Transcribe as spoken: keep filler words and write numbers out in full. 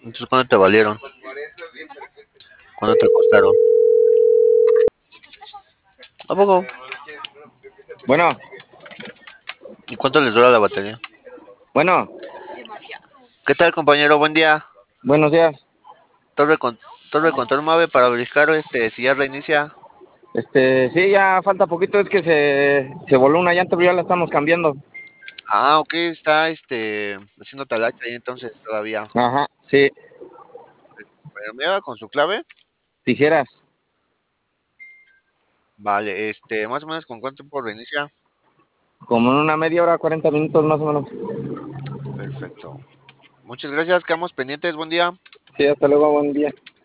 Entonces, ¿cuánto te valieron? ¿Cuánto te costaron? ¿A poco? Bueno, ¿Y cuánto les dura la batería? bueno, ¿Qué tal, compañero? Buen día. buenos días. Torre, con, torre control Mave para verificar este, si ya reinicia. Este, sí, ya falta poquito, es que se, se voló una llanta, pero ya la estamos cambiando. Ah, ok, está este, haciendo talacha ahí entonces todavía. Ajá, sí, Pero me va con su clave. tijeras, Vale, este, más o menos con cuánto tiempo reinicia. como en una media hora, cuarenta minutos más o menos. Perfecto. Muchas gracias, quedamos pendientes. Buen día. Sí, hasta luego, buen día.